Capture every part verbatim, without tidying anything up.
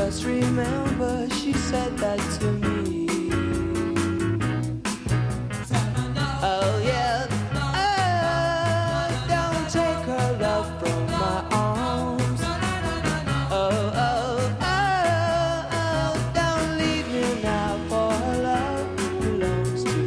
just remember she said that to me. Oh yeah, oh, don't take her love from my arms. Oh, oh, oh, oh, don't leave me now, for her love belongs to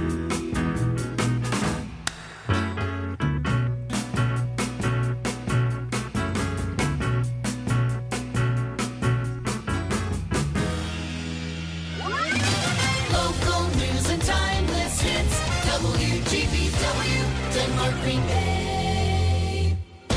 Local news and timeless hits. W G B W, Denmark Green Bay.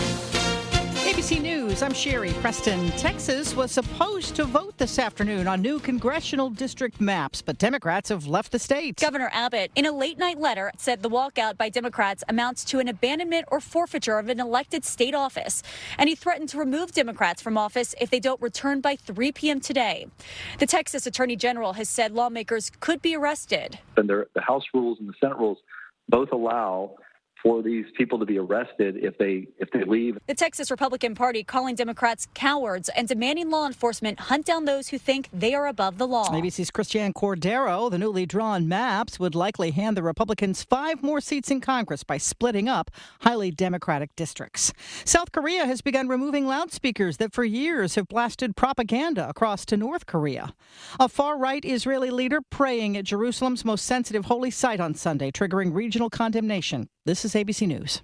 A B C News, I'm Sherry Preston. Texas was supposed to vote this afternoon on new congressional district maps, but Democrats have left the state. Governor Abbott, in a late-night letter, said the walkout by Democrats amounts to an abandonment or forfeiture of an elected state office. And he threatened to remove Democrats from office if they don't return by three p.m. today. The Texas Attorney General has said lawmakers could be arrested. And there, the House rules and the Senate rules both allow for these people to be arrested if they if they leave. The Texas Republican Party calling Democrats cowards and demanding law enforcement hunt down those who think they are above the law. A B C's Christiane Cordero, the newly drawn maps would likely hand the Republicans five more seats in Congress by splitting up highly Democratic districts. South Korea has begun removing loudspeakers that for years have blasted propaganda across to North Korea. A far-right Israeli leader praying at Jerusalem's most sensitive holy site on Sunday, triggering regional condemnation. This is A B C News.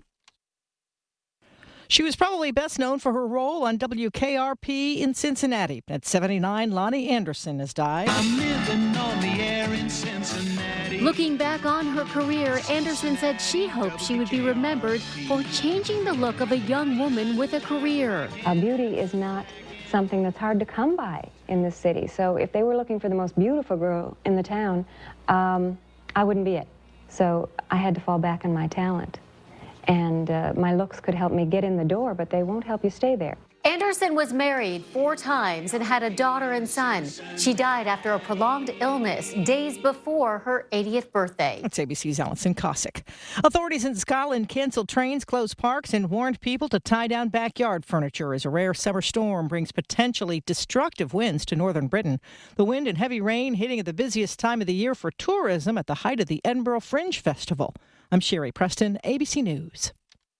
She was probably best known for her role on W K R P in Cincinnati. At seventy-nine, Lonnie Anderson has died. I'm living on the air in Cincinnati. Looking back on her career, Anderson said she hoped she would be remembered for changing the look of a young woman with a career. Uh, beauty is not something that's hard to come by in this city. So if they were looking for the most beautiful girl in the town, um, I wouldn't be it. So I had to fall back on my talent. And uh, my looks could help me get in the door, but they won't help you stay there. Anderson was married four times and had a daughter and son. She died after a prolonged illness days before her eightieth birthday. That's A B C's Allison Cossack. Authorities in Scotland canceled trains, closed parks, and warned people to tie down backyard furniture as a rare summer storm brings potentially destructive winds to northern Britain. The wind and heavy rain hitting at the busiest time of the year for tourism at the height of the Edinburgh Fringe Festival. I'm Sherry Preston, A B C News.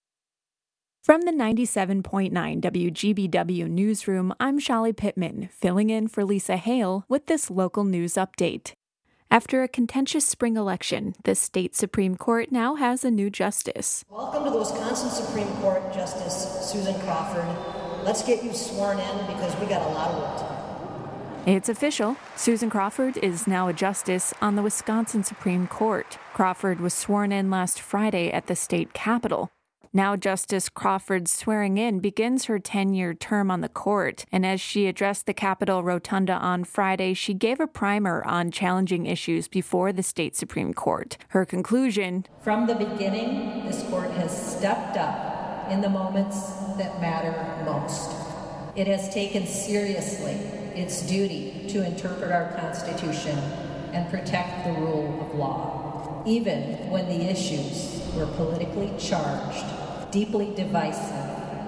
From the ninety-seven point nine W G B W newsroom, I'm Shali Pittman, filling in for Lisa Hale with this local news update. After a contentious spring election, the state Supreme Court now has a new justice. Welcome to the Wisconsin Supreme Court, Justice Susan Crawford. Let's get you sworn in because we got a lot of work to do. It's official. Susan Crawford is now a justice on the Wisconsin Supreme Court. Crawford was sworn in last Friday at the state capitol. Now Justice Crawford's swearing in begins her ten-year term on the court, and as she addressed the Capitol Rotunda on Friday, she gave a primer on challenging issues before the state Supreme Court. Her conclusion: From the beginning, this court has stepped up in the moments that matter most. It has taken seriously its duty to interpret our Constitution and protect the rule of law, even when the issues were politically charged, deeply divisive,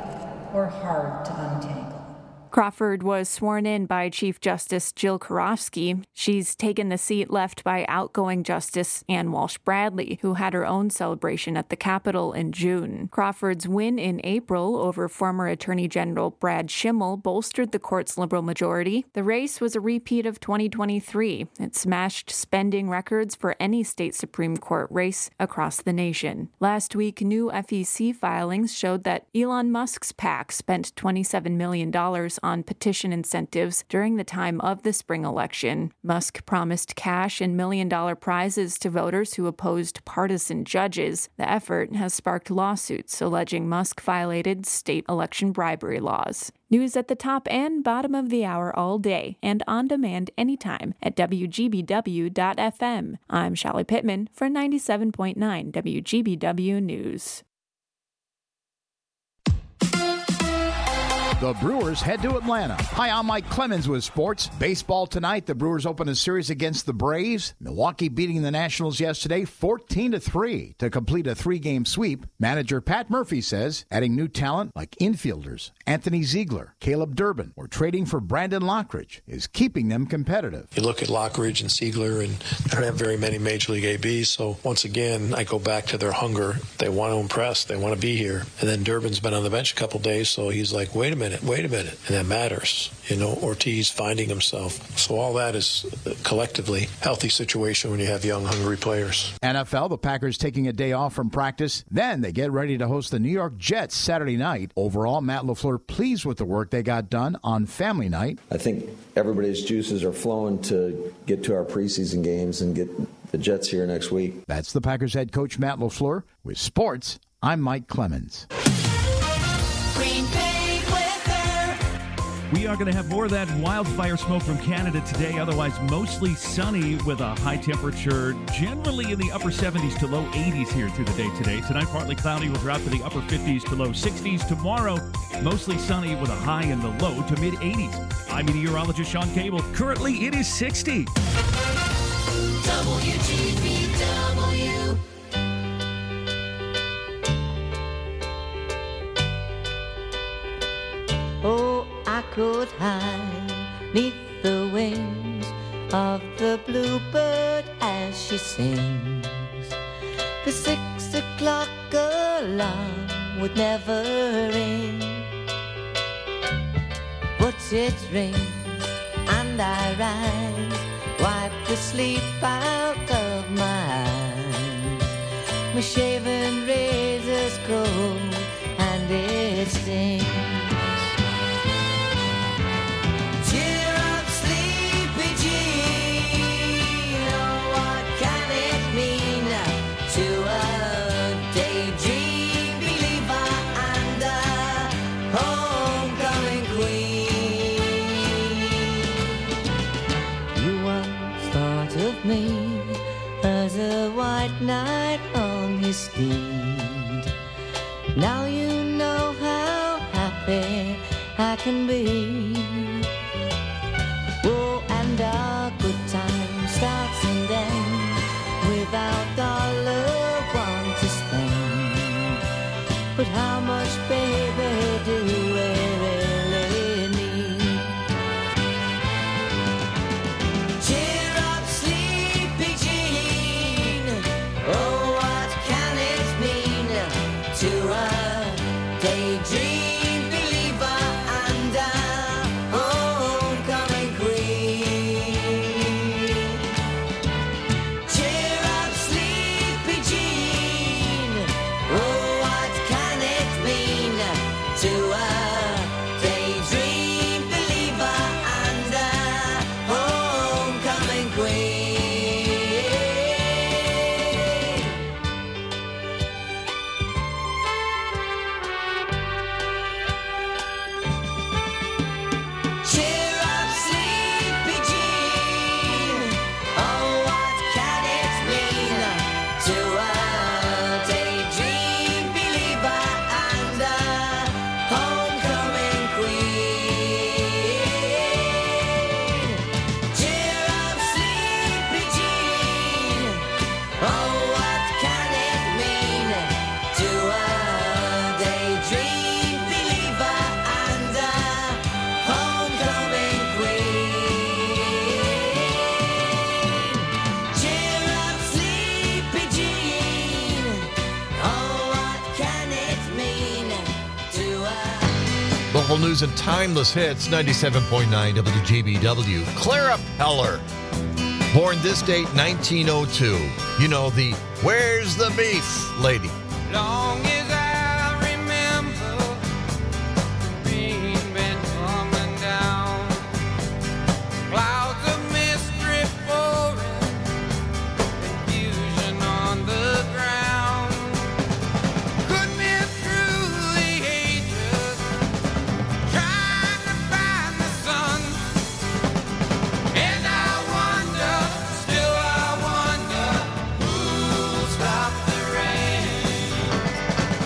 or hard to untangle. Crawford was sworn in by Chief Justice Jill Karofsky. She's taken the seat left by outgoing Justice Ann Walsh Bradley, who had her own celebration at the Capitol in June. Crawford's win in April over former Attorney General Brad Schimmel bolstered the court's liberal majority. The race was a repeat of twenty twenty-three. It smashed spending records for any state Supreme Court race across the nation. Last week, new F E C filings showed that Elon Musk's PAC spent twenty-seven million dollars on petition incentives during the time of the spring election. Musk promised cash and million-dollar prizes to voters who opposed partisan judges. The effort has sparked lawsuits alleging Musk violated state election bribery laws. News at the top and bottom of the hour all day and on demand anytime at W G B W dot F M. I'm Shali Pittman for ninety-seven point nine W G B W News. The Brewers head to Atlanta. Hi, I'm Mike Clemens with sports. Baseball tonight. The Brewers open a series against the Braves. Milwaukee beating the Nationals yesterday fourteen to three to complete a three-game sweep. Manager Pat Murphy says adding new talent like infielders Anthony Ziegler, Caleb Durbin, or trading for Brandon Lockridge is keeping them competitive. You look at Lockridge and Ziegler, and they don't have very many Major League A Bs. So once again, I go back to their hunger. They want to impress. They want to be here. And then Durbin's been on the bench a couple days, so he's like, wait a minute, wait a minute. And that matters. You know, Ortiz finding himself. So all that is collectively healthy situation when you have young, hungry players. N F L, the Packers taking a day off from practice. Then they get ready to host the New York Jets Saturday night. Overall, Matt LaFleur pleased with the work they got done on family night. I think everybody's juices are flowing to get to our preseason games and get the Jets here next week. That's the Packers head coach Matt LaFleur. With sports, I'm Mike Clemens. Green Bay weather. We are going to have more of that wildfire smoke from Canada today. Otherwise, mostly sunny with a high temperature generally in the upper seventies to low eighties here through the day today. Tonight, partly cloudy will drop to the upper fifties to low sixties. Tomorrow, mostly sunny with a high in the low to mid eighties. I'm meteorologist Sean Cable. Currently, it is sixty. W G B W. Oh, I could hide neath the wings of the bluebird as she sings. The six o'clock alarm would never ring, but it rings and I rise, wipe the sleep out of my eyes. My shaven razor's cold and it stings. Cheer up, sleepy Jean. Oh, what can it mean to a daydream believer and a homecoming queen? You once thought of me as a white knight on his steed. Now you know how happy I can be. Oh, and our good time starts and ends without dollar one to spend. But how much, baby, do we really need? Cheer up, sleepy Jean. Oh, what can it mean to a daydream believer and a homecoming queen? Cheer up, sleepy Jean. Oh, what can it mean to a daydream believer and a homecoming queen? Cheer up, sleepy Jean. Oh, what can it mean to a daydream believer and a homecoming queen? Cheer up, sleepy Jean. Oh, what can it mean to a daydream believer and a homecoming queen? Cheer up, sleepy Jean. Oh, what can it mean to a... Local news and timeless hits, ninety-seven point nine W G B W. Clara Peller, born this date, nineteen oh two. You know, the Where's the Beef lady. Long as I remember, the rain been coming down, clouds of mystery pouring, confusion on the ground. Could be through the ages, trying to find the sun. And I wonder, still I wonder, who'll stop the rain?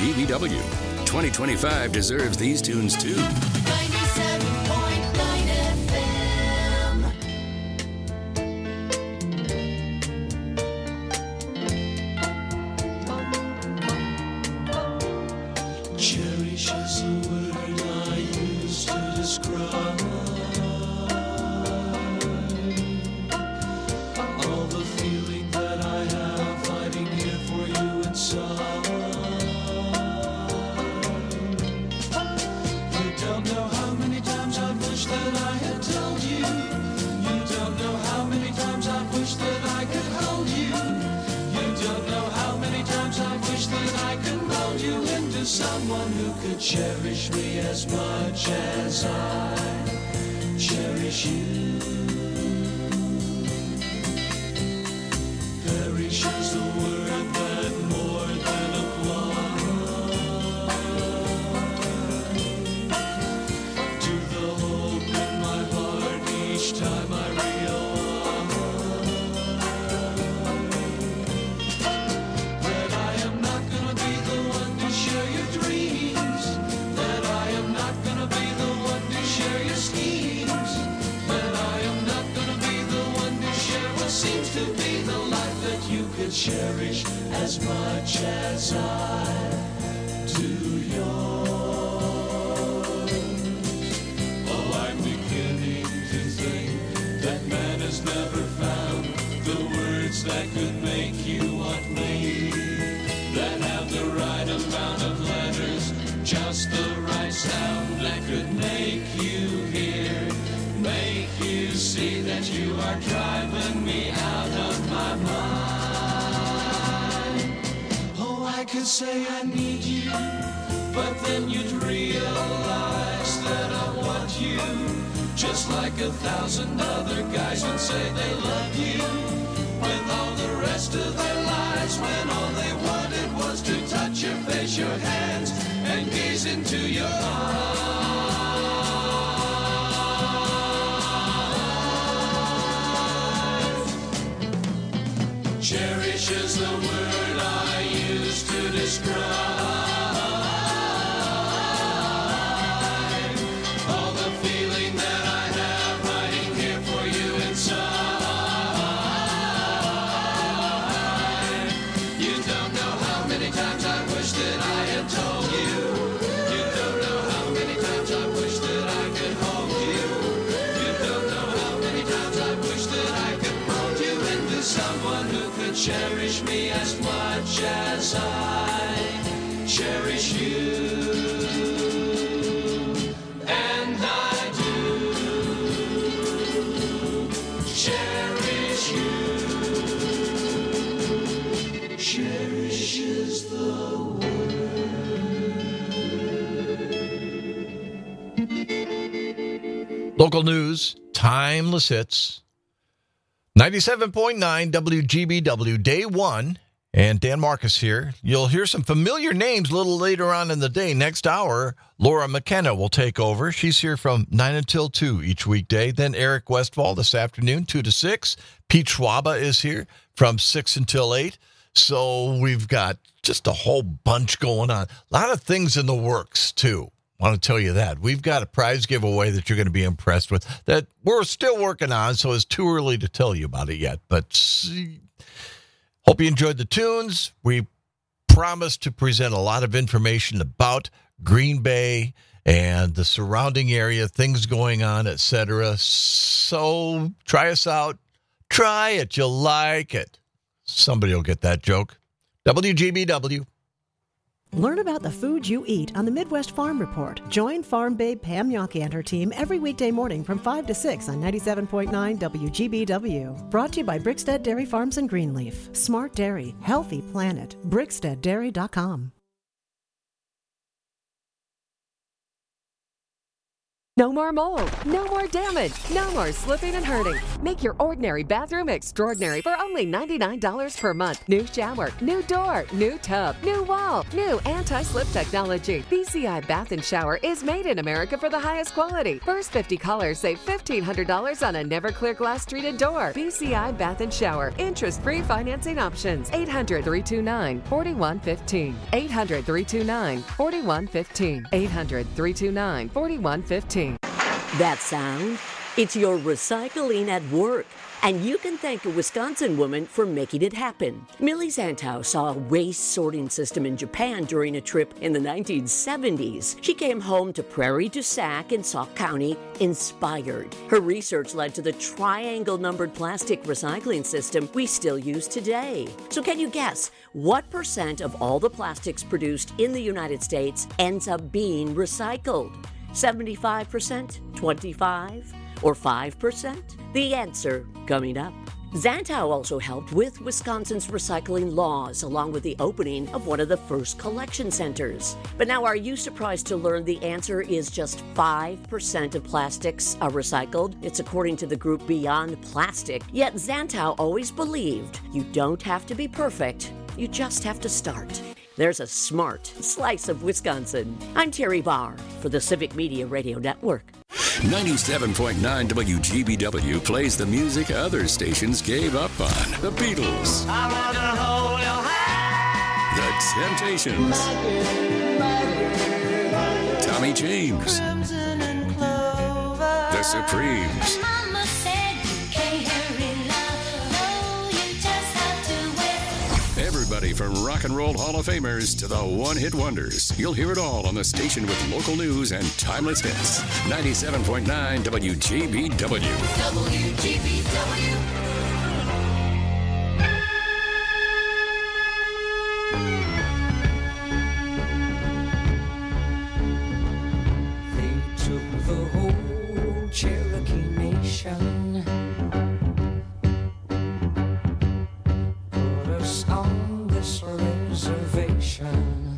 G B W. twenty twenty-five deserves these tunes too. ninety-seven point nine F M. Cherish is the word I use to describe all the feeling that I have hiding here for you inside. You don't know how many times I've wished that I had told you. You don't know how many times I've wished that I could hold you. You don't know how many times I've wished that I could mold you into someone who could cherish me as much as I cherish you. Perish is the word that more than applies to the hope in my heart each time I realize that I am not gonna be the one to share your dreams, that I am not gonna be the one to share your schemes, that I am not gonna be the one to share what seems to be the life that you could cherish as much as I do yours. Oh, I'm beginning to think that man has never found the words that could make you want me, that have the right amount of letters, just the right sound that could make you hear, make you see that you are driving me out of my mind. Oh, I could say I need you, but then you'd realize that I want you, just like a thousand other guys would say they love you, with all the rest of their lives, when all they wanted was to touch your face, your hands, and gaze into your eyes. Cherish is the word I use to describe all the feeling that I have hiding here for you inside. You don't know how many times I wish that I had told you. You don't know how many times I wish that I could hold you. You don't know how many times I wish that I could mold you into someone who could cherish me as much as I cherish you. And I do cherish you. Cherish is the word. Local news, timeless hits. ninety-seven point nine W G B W, day one. And Dan Marcus here. You'll hear some familiar names a little later on in the day. Next hour, Laura McKenna will take over. She's here from nine until two each weekday. Then Eric Westfall this afternoon, two to six. Pete Schwaba is here from six until eight. So we've got just a whole bunch going on. A lot of things in the works, too. Want to tell you that. We've got a prize giveaway that you're going to be impressed with that we're still working on, so it's too early to tell you about it yet. But see, hope you enjoyed the tunes. We promise to present a lot of information about Green Bay and the surrounding area, things going on, et cetera. So try us out. Try it. You'll like it. Somebody will get that joke. W G B W. Learn about the food you eat on the Midwest Farm Report. Join Farm Babe Pam Yonke and her team every weekday morning from five to six on ninety-seven point nine W G B W. Brought to you by Brickstead Dairy Farms and Greenleaf. Smart Dairy, Healthy Planet. Brickstead Dairy dot com. No more mold, no more damage, no more slipping and hurting. Make your ordinary bathroom extraordinary for only ninety-nine dollars per month. New shower, new door, new tub, new wall, new anti-slip technology. B C I Bath and Shower is made in America for the highest quality. First fifty callers save fifteen hundred dollars on a never clear glass treated door. B C I Bath and Shower. Interest-free financing options. eight hundred, three two nine, four one one five. eight hundred, three two nine, four one one five. eight hundred, three two nine, four one one five. That sound? It's your recycling at work. And you can thank a Wisconsin woman for making it happen. Millie Zantow saw a waste sorting system in Japan during a trip in the nineteen seventies. She came home to Prairie du Sac in Sauk County inspired. Her research led to the triangle-numbered plastic recycling system we still use today. So can you guess what percent of all the plastics produced in the United States ends up being recycled? seventy-five percent, twenty-five, or five percent? The answer coming up. Zantow also helped with Wisconsin's recycling laws, along with the opening of one of the first collection centers. But now, are you surprised to learn the answer is just five percent of plastics are recycled? It's according to the group Beyond Plastic. Yet Zantow always believed you don't have to be perfect, you just have to start. There's a smart slice of Wisconsin. I'm Terry Barr for the Civic Media Radio Network. ninety-seven point nine W G B W plays the music other stations gave up on. The Beatles. I want to hold your hand. The Temptations. Tommy James. Crimson and clover. The Supremes. Mama said you can't hurry love. No, you just have to wait. Everybody from Rock and Roll Hall of Famers to the one-hit wonders. You'll hear it all on the station with local news and timeless hits. ninety-seven point nine W G B W. W G B W. They took the whole Cherokee Nation, put us on this reservation,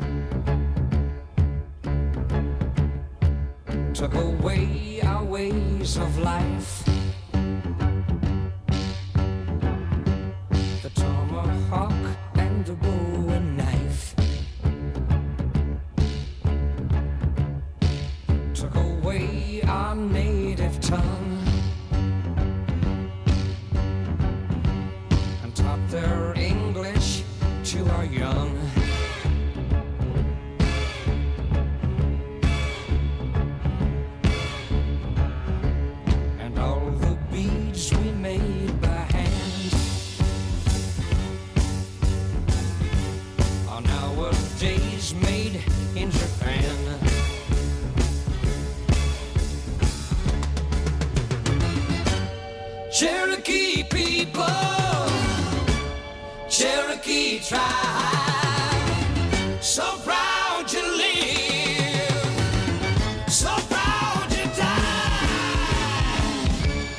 took away our ways of life. The tomahawk and the bow and knife took away our native tongue and taught their English to our young. And all the beads we made by hand are nowadays made in Japan. Cherokee people, Cherokee tribe, so proud you live, so proud you die.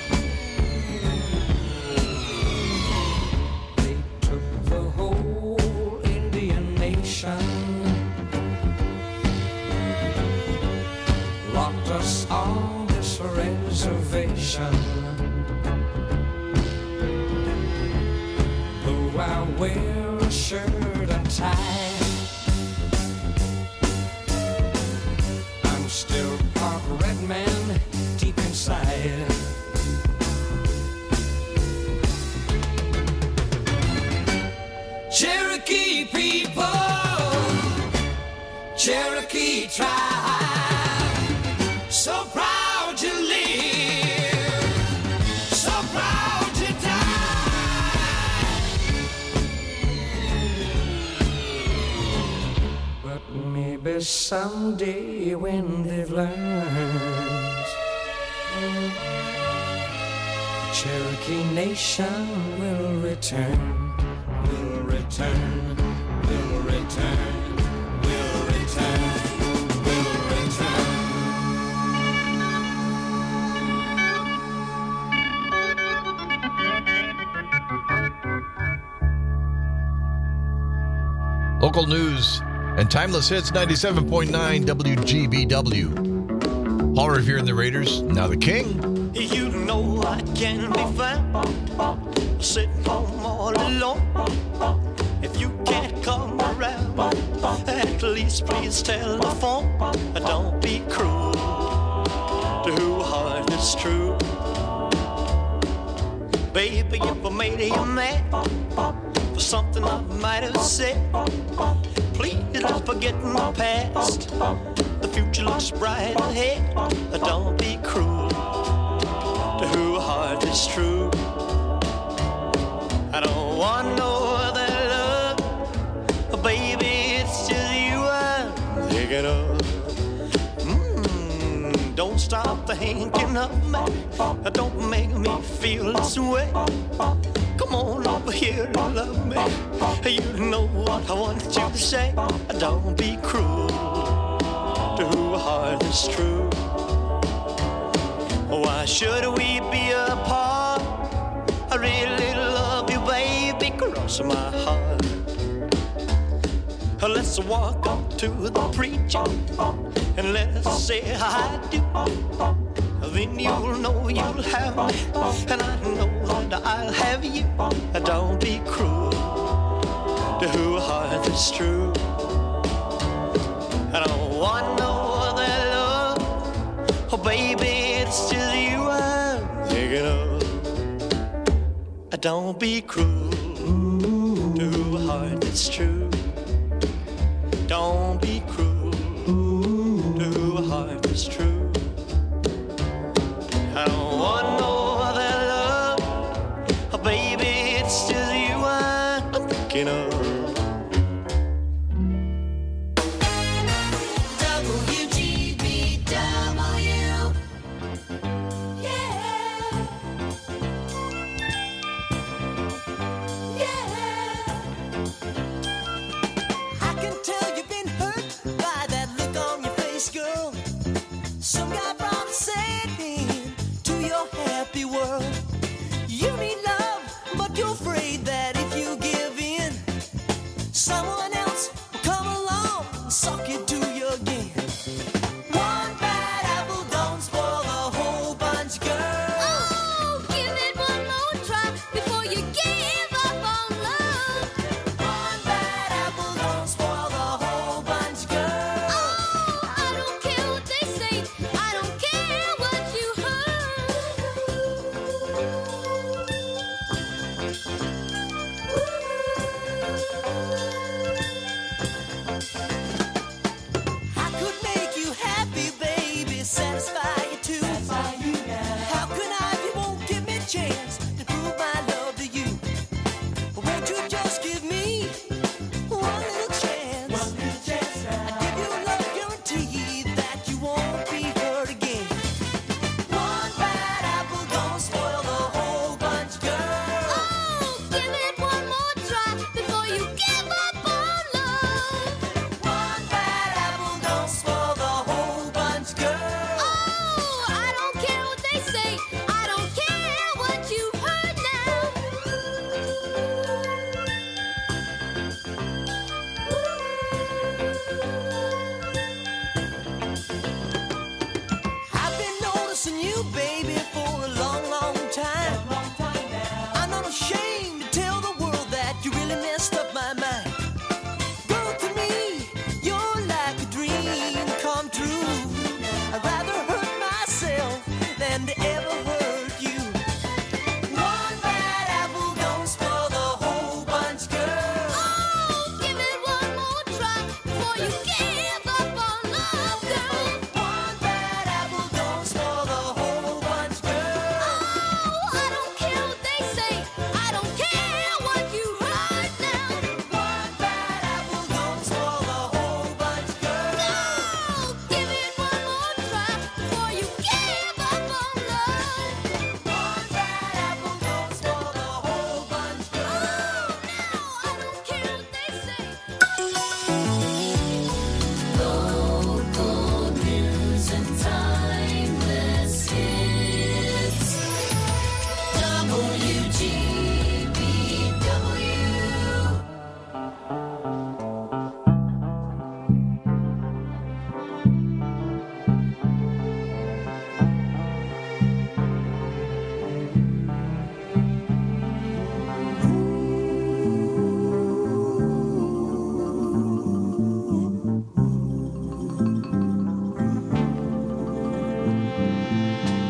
They took the whole Indian nation, locked us on this reservation. Though I wear a shirt and tie, I'm still part red man deep inside. Cherokee people, Cherokee tribe, so proud you live, so proud you die. But maybe someday when they've learned, the Cherokee nation will return, will return, will return, will return, will return. Local news and timeless hits, ninety-seven point nine W G B W. Paul Revere and the Raiders, now the King. You know I can be found sitting home all alone. If you can't come around, at least please telephone. Don't be cruel to who heart is true. Baby, if I made you mad for something I might have said, please don't forget my past. The future looks bright ahead. Don't be cruel to who heart is true. I don't want no other love, baby, it's just you I'm thinking of. Mm, don't stop thinking of me, don't make me feel this way. Come on over here and love me, you know what I want you to say. Don't be cruel to who heart is true. Why should we be apart? I really love you, baby, cross my heart. Let's walk up to the preacher and let's say I do. Then you'll know you'll have me, and I know that I'll have you. Don't be cruel to who heart is true. I don't want no other love, oh baby, it's just you I'm thinking of. Don't be cruel to who heart is true. Don't be cruel to who heart is true. I don't want no other love, oh baby, it's just you I'm thinking of. W G B W. Yeah. Yeah.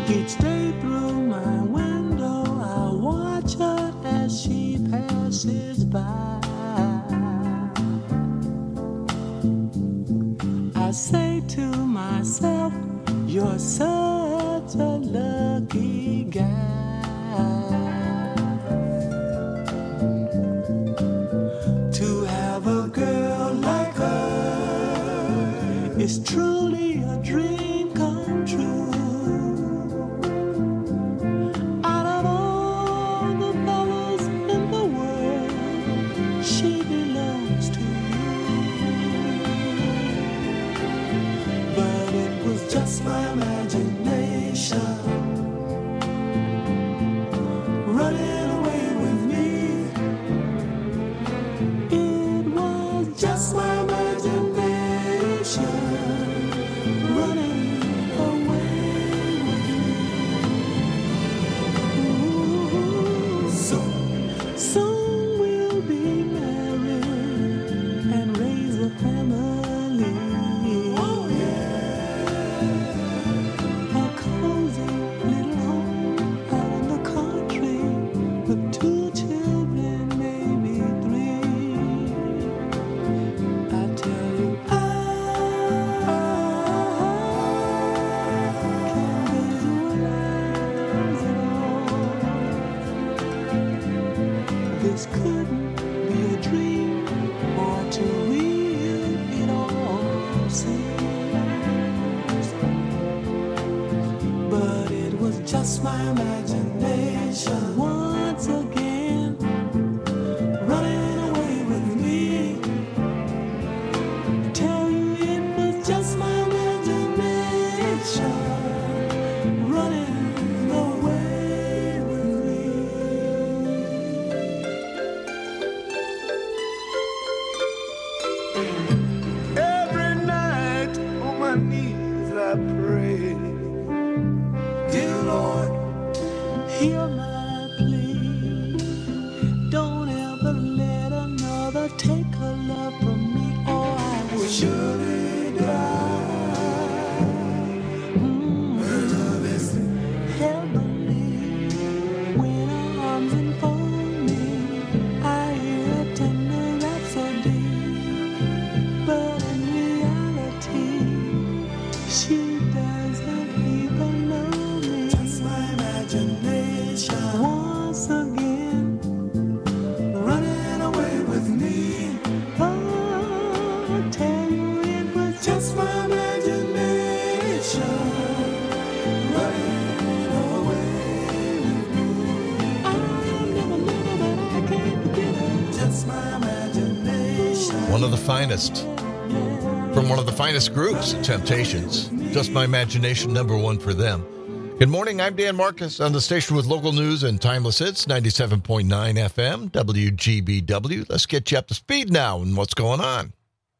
Each day through my window, I watch her as she passes by. I say to myself, you're such a lucky guy to have a girl like her. It's truly a dream come true. Out of all the fellas in the world, she belongs to you. But it was just my imagination running away with me. It was just my imagination running away with me. Ooh, soon, soon we'll be married and raise a family. Oh yeah, a cozy little home out in the country with two children, maybe three. I tell you, I can't visualize it all. This couldn't be a dream or too real, it all seems. But it was just my imagination once again running away with me. I tell you, it was just my imagination running away with me. Every night on my knees I pray, dear Lord, hear my plea. Don't ever let another take her love from me, or I will surely die. Mm. Her love is heavenly. When her arms enfold me, I hear a tender rhapsody. But in reality, she doesn't even know me. Just my imagination once again running away with me. Oh, I tell you, it was just my imagination running away with me. I never knew that I can't forget it. Just my imagination. One of the finest. From one of the finest groups, Temptations. Just my imagination, number one for them. Good morning, I'm Dan Marcus on the station with local news and timeless hits, ninety-seven point nine F M, W G B W. Let's get you up to speed now and what's going on.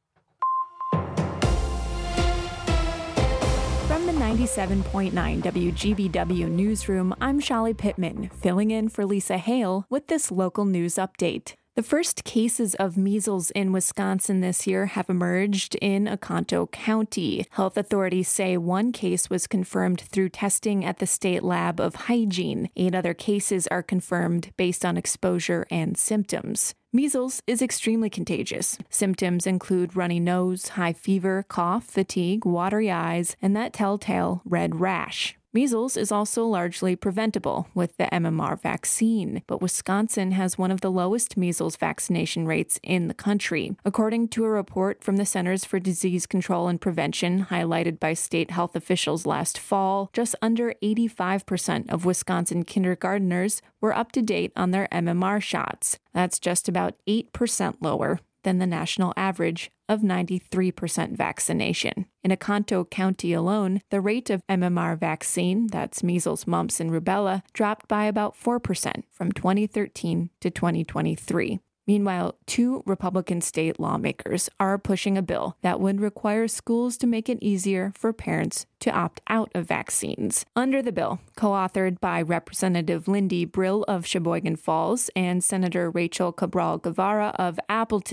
From the ninety-seven point nine W G B W newsroom, I'm Shali Pittman, filling in for Lisa Hale with this local news update. The first cases of measles in Wisconsin this year have emerged in Oconto County. Health authorities say one case was confirmed through testing at the state lab of hygiene. Eight other cases are confirmed based on exposure and symptoms. Measles is extremely contagious. Symptoms include runny nose, high fever, cough, fatigue, watery eyes, and that telltale red rash. Measles is also largely preventable with the M M R vaccine, but Wisconsin has one of the lowest measles vaccination rates in the country. According to a report from the Centers for Disease Control and Prevention highlighted by state health officials last fall, just under eighty-five percent of Wisconsin kindergarteners were up to date on their M M R shots. That's just about eight percent lower than the national average of ninety-three percent vaccination. In Oconto County alone, the rate of M M R vaccine, that's measles, mumps, and rubella, dropped by about four percent from twenty thirteen to twenty twenty-three. Meanwhile, two Republican state lawmakers are pushing a bill that would require schools to make it easier for parents to opt out of vaccines. Under the bill, co-authored by Representative Lindy Brill of Sheboygan Falls and Senator Rachel Cabral Guevara of Appleton,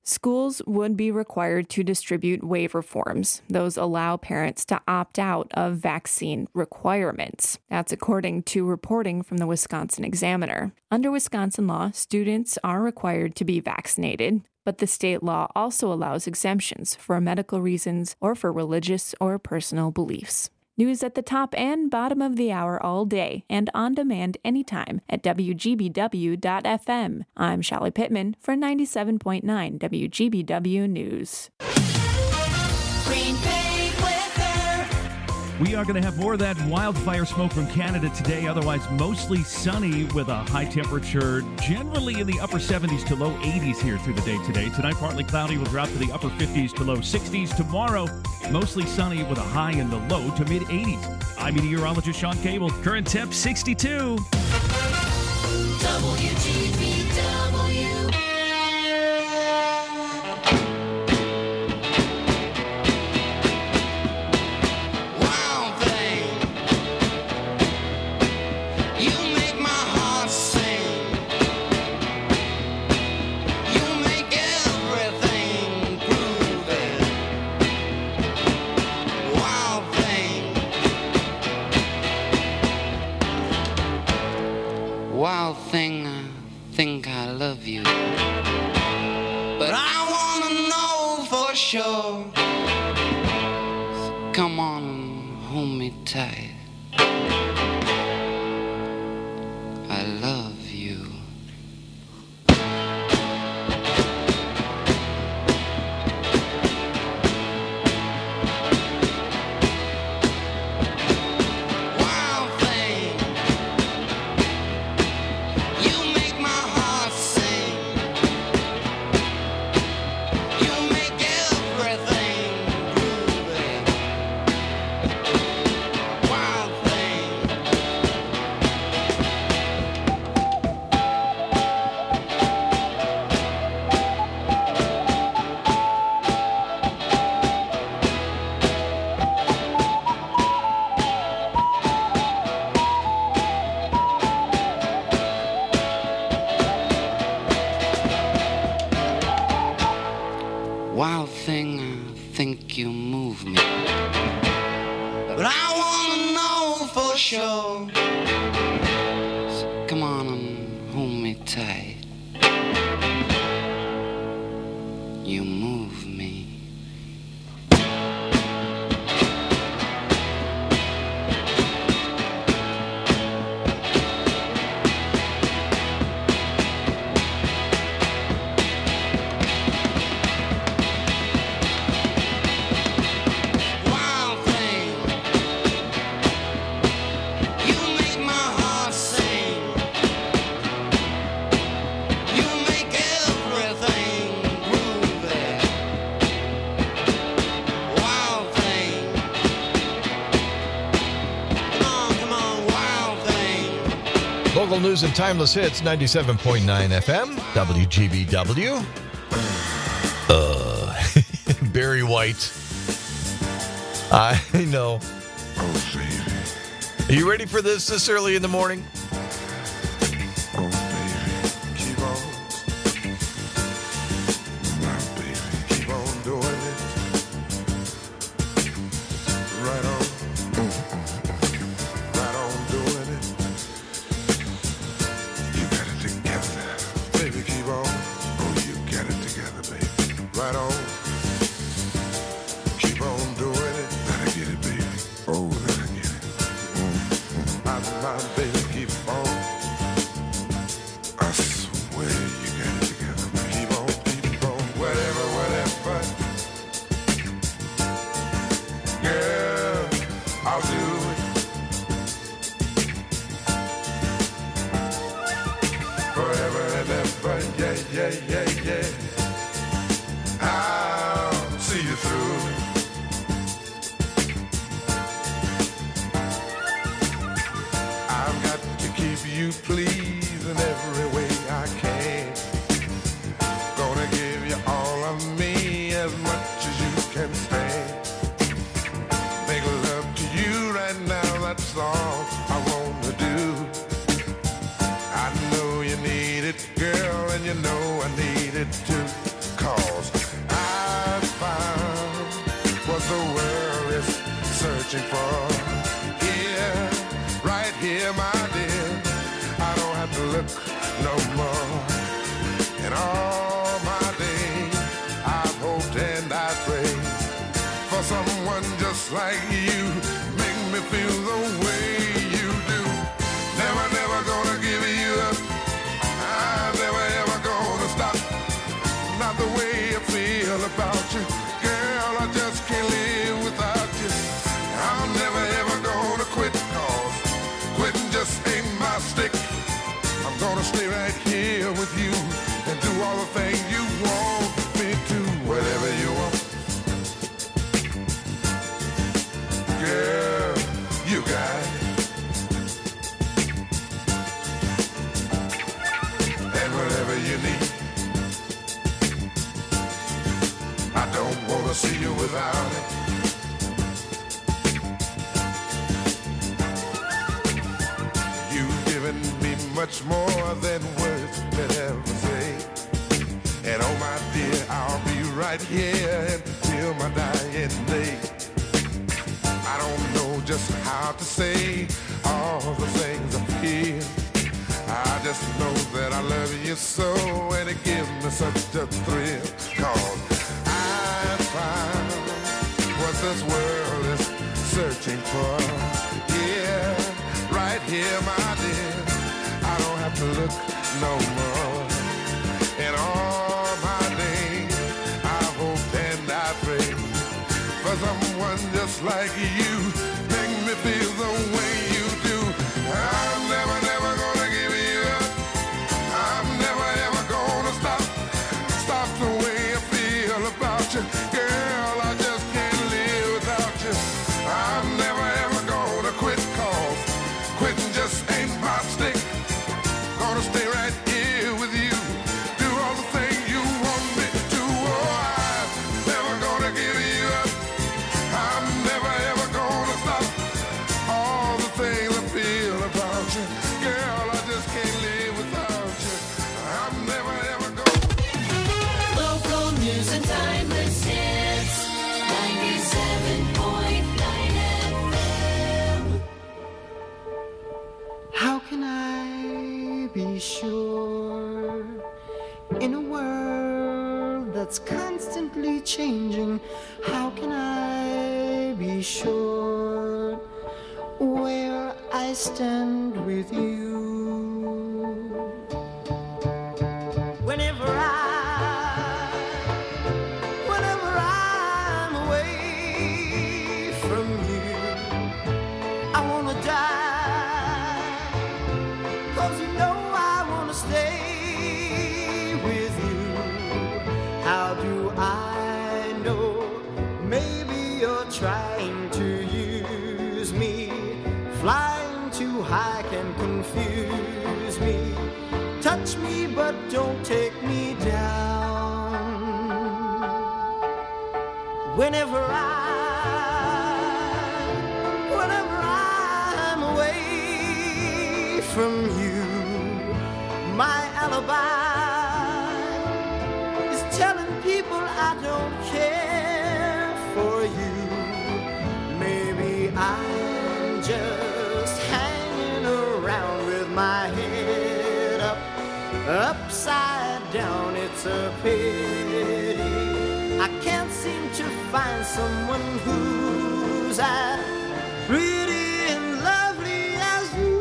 schools would be required to distribute waiver forms. Those allow parents to opt out of vaccine requirements. That's according to reporting from the Wisconsin Examiner. Under Wisconsin law, students are required to be vaccinated, but the state law also allows exemptions for medical reasons or for religious or personal beliefs. News at the top and bottom of the hour all day and on demand anytime at W G B W dot F M. I'm Shelly Pittman for ninety-seven point nine W G B W News. Green Bay weather. We are going to have more of that wildfire smoke from Canada today. Otherwise, mostly sunny with a high temperature generally in the upper seventies to low eighties here through the day today. Tonight, partly cloudy will drop to the upper fifties to low sixties. Tomorrow, mostly sunny with a high in the low to mid eighties. I'm meteorologist Sean Cable. Current temp sixty-two. W G B W. Wild thing, I think I love you. But I wanna know for sure. So come on and hold me tight. I love you. Wild thing, I think you move me. But I wanna know for sure. So come on and hold me tight. You move me. Local news and timeless hits, ninety-seven point nine F M, W G B W. Uh, Barry White. I know. Oh, baby. Are you ready for this this early in the morning? Oh, baby. Keep on. My baby. Keep on doing it. Right on. Mm-mm. Right on doing it. You got it together. Baby, keep on. Oh, you got it together, baby. Right on. Keep on doing it. Let her get it, baby. Oh, let her get it. Mm-hmm. My, my baby, keep on. I swear you got it together. Keep on, keep on. Whatever, whatever. Girl, I'll do it. Forever and ever. Yeah, yeah, yeah, yeah. I'll see you through. I've got to keep you pleased in every way I can. Gonna give you all of me as much as you can stand. Make love to you right now, that's all I wanna do. I know you need it, girl, and you know I need it too. Call searching for. Here, right here, my dear, I don't have to look no more. And all my days, I've hoped and I prayed for someone just like you. Make me feel the way you do. Never, never gonna give you up. I'm never, ever gonna stop. Not the way I feel about you. Girl, I just can't live without you. I'm never, ever gonna quit, cause quitting just ain't my stick. I'm gonna stay right here with you and do all the things you want me to. Whatever you want. Girl, you got it. And whatever you need. I don't wanna see you without it. You've given me much more than words could ever say. And oh my dear, I'll be right here until my dying day. I don't know just how to say all the things I feel. I just know that I love you so, and it gives me such a thrill. Cause I found what this world is searching for. Yeah, right here, my dear, I don't have to look no more. And all my days, I hope and I pray for someone just like you. Make me feel the way you do. I'm never, never gonna give you up. I'm never, ever gonna stop. Stop the way I feel about you. Girl, I just can't live without you. I'm never, ever gonna quit, cause quitting just ain't my stick. Gonna stay right here with you. Do all the things you want me to do. Oh, I'm never gonna give you up. I'm never, ever gonna stop. All the things I feel about you. Girl, I just can't live without you. I'm never, ever gonna. Local news and timeless hits. ninety-seven point nine F M. How can I be sure in a world that's constantly changing? How can I be sure where I stand with you? Whenever I, whenever I'm away from you, I wanna die. Cause you know I wanna stay with you. How do I know? Maybe you're trying to use me. Flying too high can confuse me. Touch me but don't take me down. Whenever I, whenever I'm away from you, my alibi is telling people I don't care for you. Maybe I'm just hanging around with my head up, upside down. It's a pity I can't seem to find someone who's as pretty and lovely as you.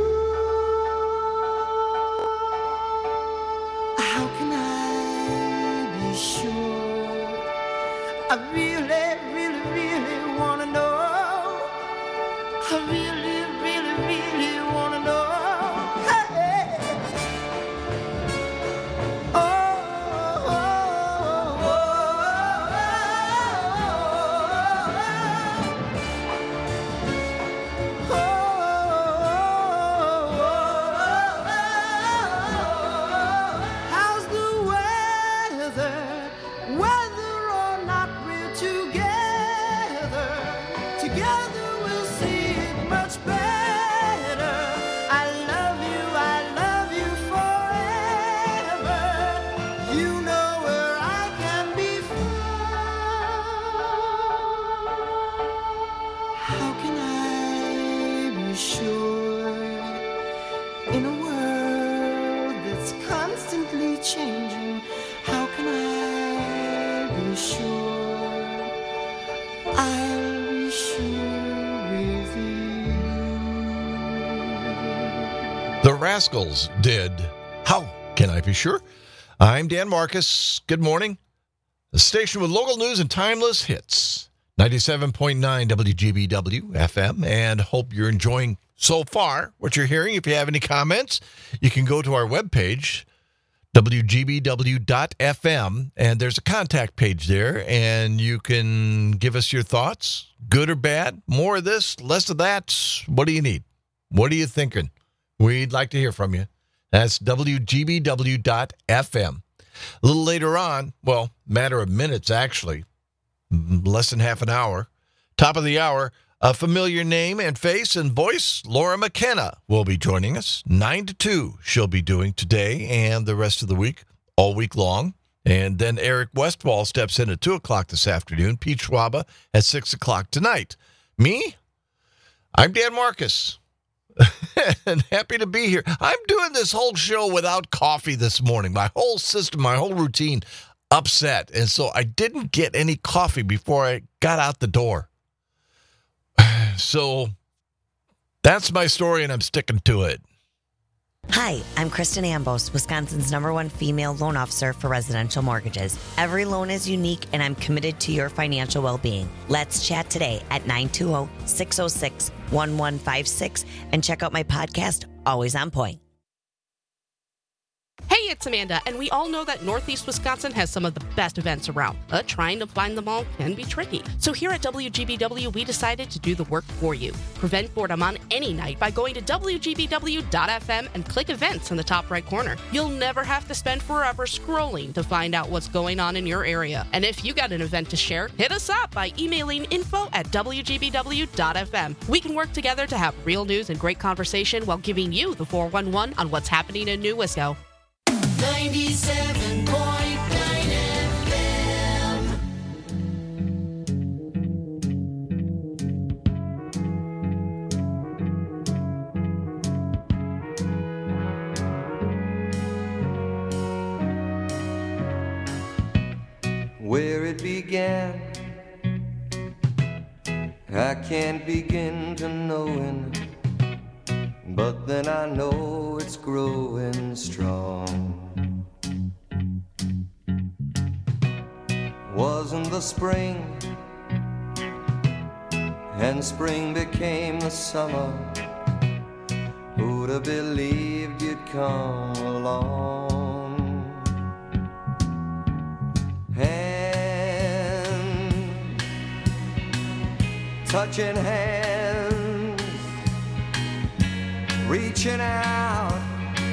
How can I be sure? I really, really, really wanna know. I really, really, really wanna know. Hey. Oh, oh, oh, oh, oh, oh. How's the weather? Whether or not we're together, together we'll see it much better. I love you, I love you forever. You know where I can be found. How can I be sure in a world that's constantly changing? How can I be sure? I'll be sure with you. The Rascals did How Can I Be Sure? I'm Dan Marcus. Good morning. The station with local news and timeless hits. ninety-seven point nine W G B W F M, and hope you're enjoying so far what you're hearing. If you have any comments, you can go to our webpage, W G B W dot F M, and there's a contact page there, and you can give us your thoughts, good or bad, more of this, less of that. What do you need? What are you thinking? We'd like to hear from you. That's W G B W dot F M. A little later on, well, matter of minutes, actually, less than half an hour, top of the hour, a familiar name and face and voice, Laura McKenna, will be joining us. nine to two she'll be doing today and the rest of the week, all week long. And then Eric Westfall steps in at two o'clock this afternoon. Pete Schwaba at six o'clock tonight. Me? I'm Dan Marcus. And happy to be here. I'm doing this whole show without coffee this morning. My whole system, my whole routine upset. And so I didn't get any coffee before I got out the door. So that's my story, and I'm sticking to it. Hi, I'm Kristen Ambos, Wisconsin's number one female loan officer for residential mortgages. Every loan is unique, and I'm committed to your financial well-being. Let's chat today at nine two zero, six zero six, one one five six and check out my podcast, Always On Point. Hey, it's Amanda, and we all know that Northeast Wisconsin has some of the best events around, but trying to find them all can be tricky. So here at W G B W, we decided to do the work for you. Prevent boredom on any night by going to W G B W dot F M and click events in the top right corner. You'll never have to spend forever scrolling to find out what's going on in your area. And if you got an event to share, hit us up by emailing info at W G B W dot F M. We can work together to have real news and great conversation while giving you the four one one on what's happening in New Wisco. ninety-seven point nine F M. Where it began, I can't begin to knowing, but then I know it's growing strong. Wasn't the spring, and spring became the summer. Who'd have believed you'd come along? Hand, touching hands, reaching out,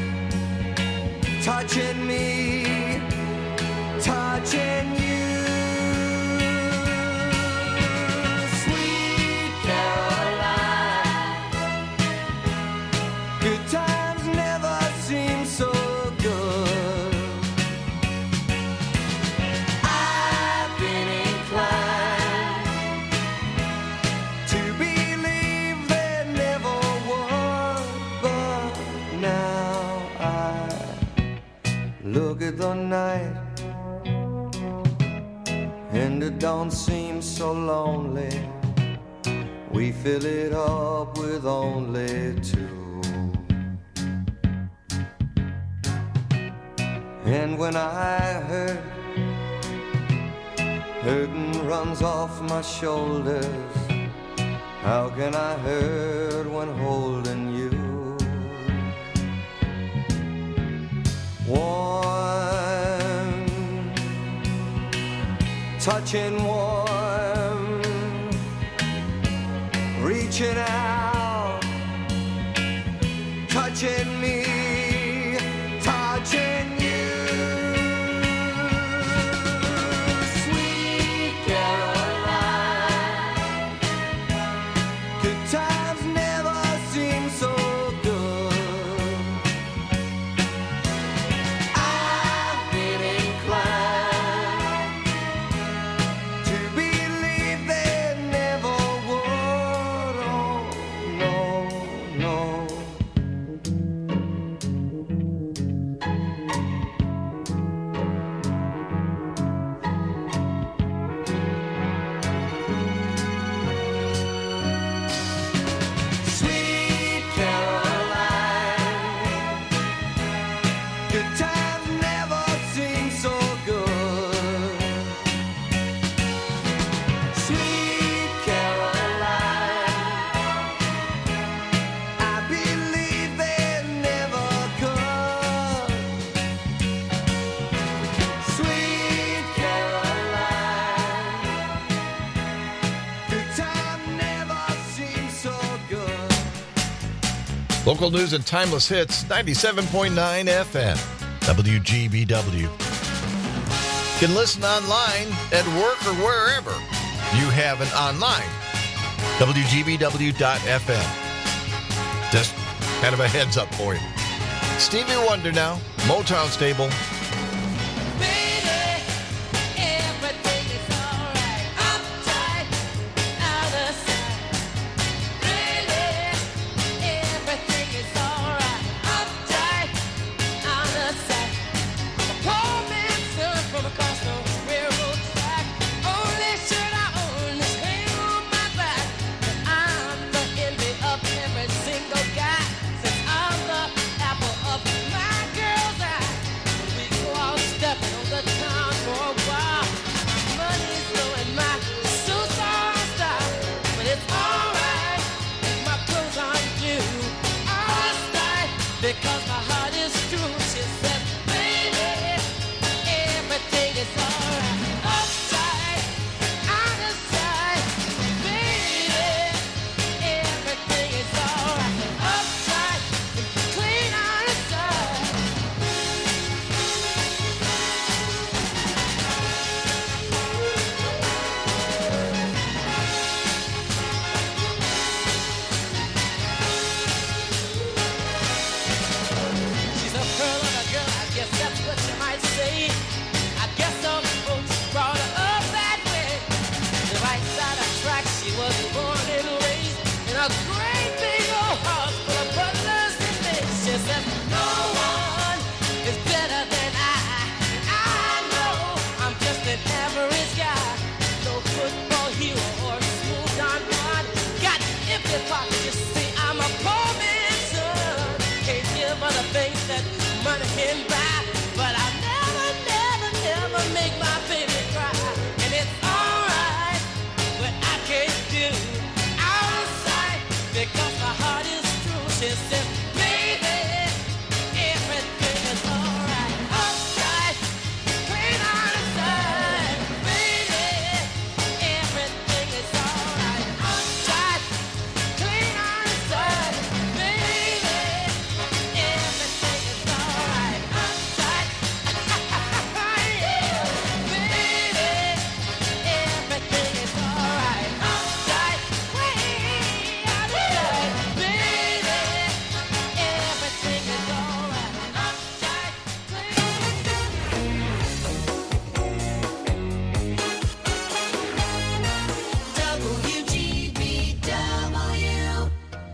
touching me, touching you. The night, and it don't seem so lonely. We fill it up with only two. And when I hurt, hurting runs off my shoulders. How can I hurt when holding you? Warm, touching warm, reaching out, touching me, touching you. Sweet Caroline, good times never seem so good. I've been inclined to Local news and timeless hits, ninety-seven point nine F M, W G B W. You can listen online at work or wherever you have an online, W G B W dot F M. Just kind of a heads up for you. Stevie Wonder now, Motown stable. Because my heart is true, she said, baby, everything is alright. Upside, out of sight, baby, everything is alright. Upside, clean out of sight. She's a pearl of a girl, I guess that's what you might say. I guess some folks brought her up that way. The right side of tracks, she was born and raised in a great big old house full of butlers and maids. She says, no one is better than I. I know I'm just an average guy. No football hero or smooth Don Juan. Got empty pockets, you see, I'm a poor man's son. Can't give her the things that money can buy. But I'll never, never, never make my baby cry. And it's alright, but I can't do outside because my heart is true. She says, baby, everything is alright. Outside, clean outside, baby, everything is alright. Outside, clean outside, baby, everything is alright. Outside, yeah, baby, everything is alright. Outside, way outside, baby, everything is alright. Outside, W G B W.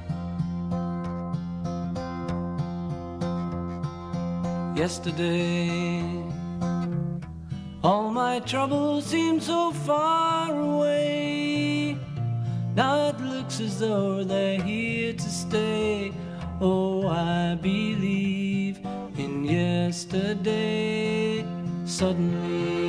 Yesterday, all my troubles seemed so far away. Now it looks as though they're here to stay. Oh, I believe in yesterday. Suddenly,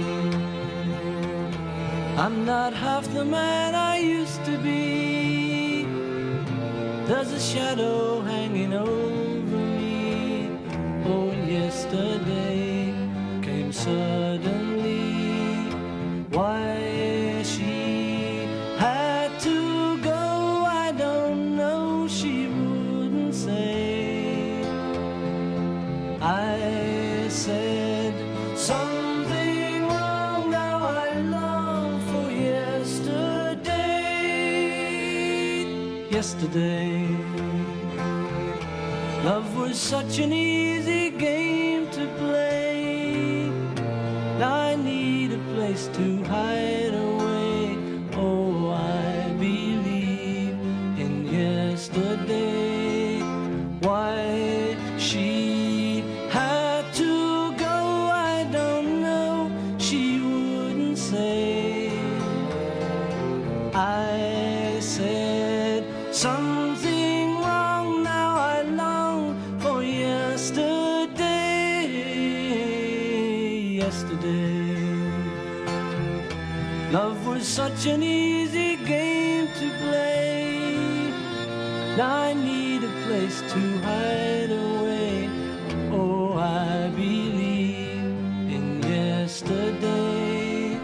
I'm not half the man I used to be. There's a shadow hanging over me. Oh, and yesterday came suddenly. Why she had to go, I don't know. She wouldn't say. I said something wrong. Now I long for yesterday. Yesterday, love was such an easy game to play. Now I need a place to hide away. Oh, I believe in yesterday. Why she had to go, I don't know. She wouldn't say. I said something wrong. Now I long for yesterday. Yesterday, love was such an easy game to play. Now I need a place to hide away. Oh, I believe in yesterday.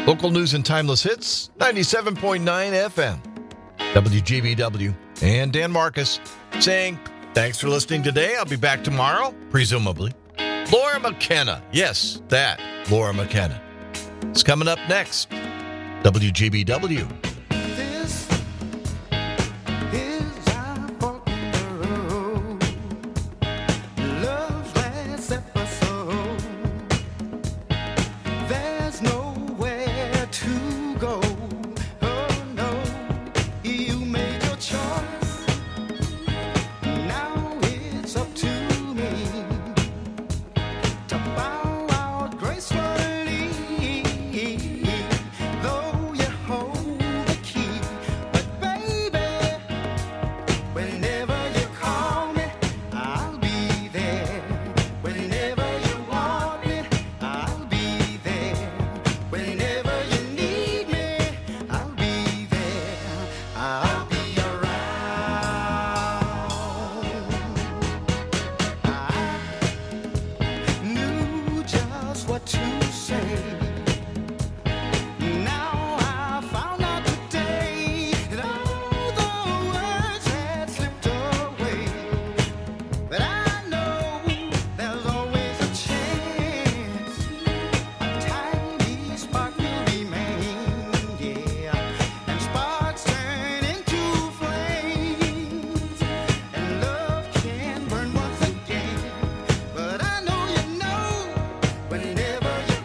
Local news and timeless hits, ninety-seven point nine F M. W G B W. And Dan Marcus saying, thanks for listening today. I'll be back tomorrow, presumably. Laura McKenna. Yes, that, Laura McKenna. It's coming up next. W G B W. This is our forking road. Love's last episode. There's nowhere to go. Oh no, you made your choice. Now it's up to me to bow out gracefully. Though you hold the key, but baby, whenever you call me, I'll be there. Whenever you want me, I'll be there. Whenever you need me, I'll be there. I'll be around. I knew just what to say. Now I found out today that all the words had slipped away. But I know there's always a chance. A tiny spark will remain, yeah. And sparks turn into flames. And love can burn once again. But I know you know whenever you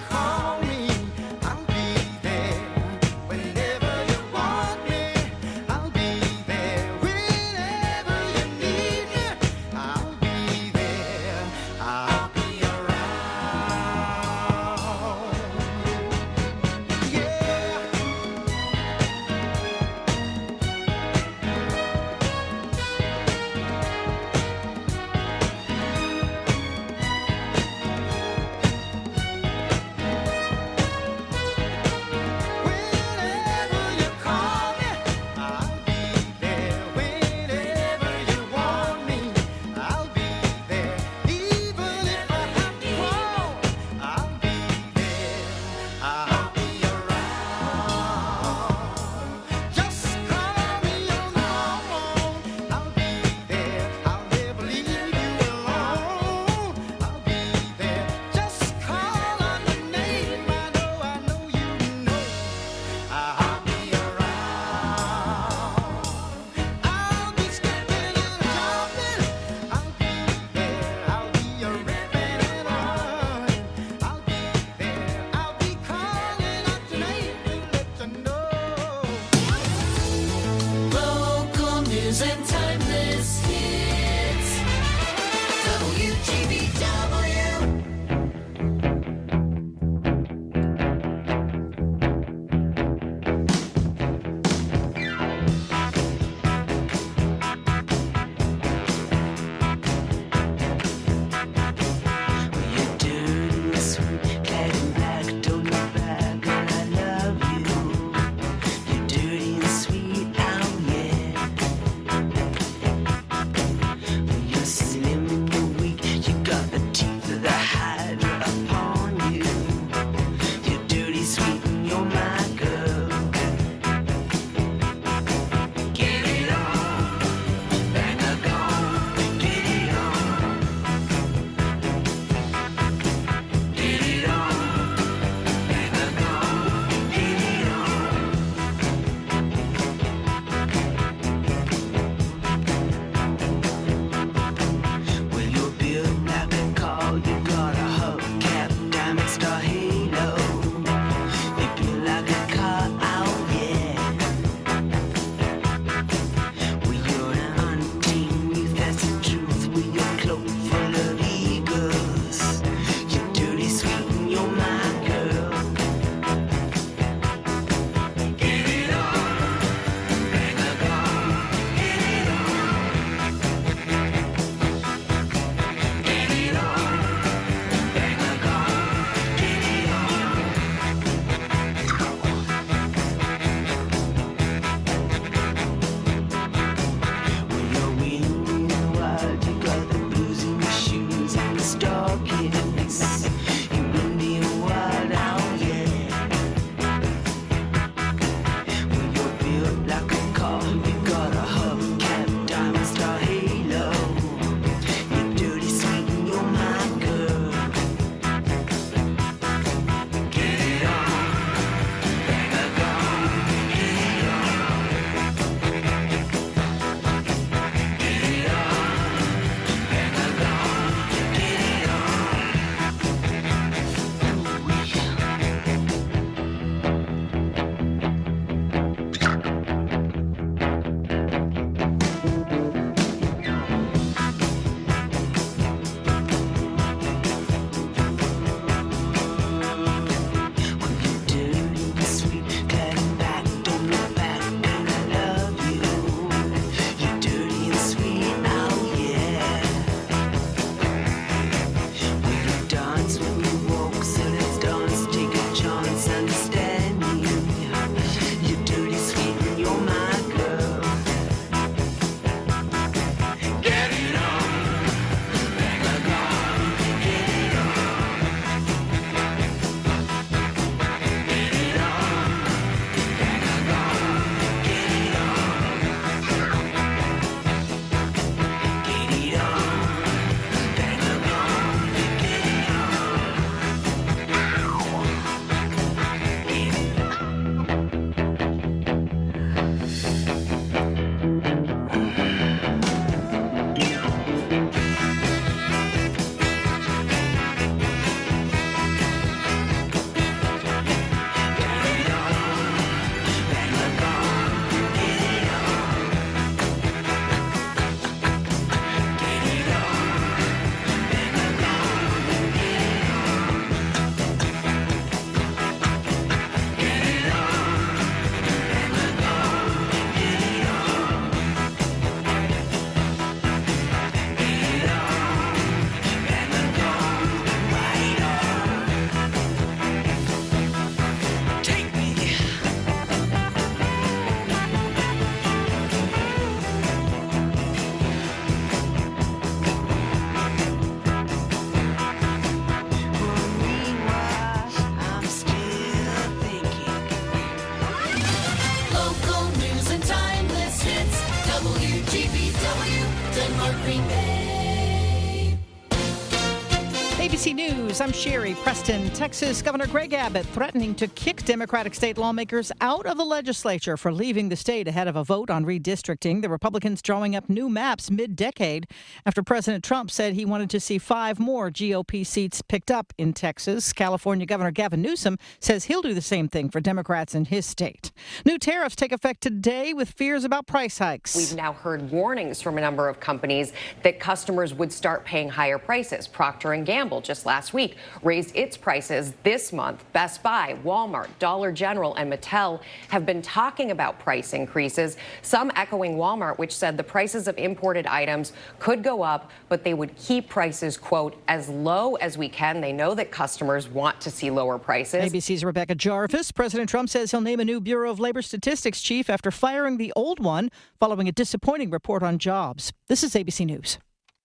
News. I'm Sherry. Preston, Texas Governor Greg Abbott threatening to kick Democratic state lawmakers out of the legislature for leaving the state ahead of a vote on redistricting. The Republicans drawing up new maps mid-decade after President Trump said he wanted to see five more G O P seats picked up in Texas. California Governor Gavin Newsom says he'll do the same thing for Democrats in his state. New tariffs take effect today with fears about price hikes. We've now heard warnings from a number of companies that customers would start paying higher prices. Procter and Gamble just last week raised its prices this month. Best Buy, Walmart, Dollar General, and Mattel have been talking about price increases, some echoing Walmart, which said the prices of imported items could go up, but they would keep prices, quote, as low as we can. They know that customers want to see lower prices. A B C's Rebecca Jarvis. President Trump says he'll name a new Bureau of Labor Statistics chief after firing the old one following a disappointing report on jobs. This is A B C News.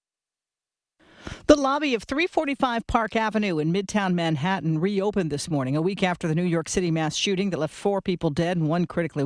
The lobby of three forty-five Park Avenue in Midtown Manhattan reopened this morning, a week after the New York City mass shooting that left four people dead and one critically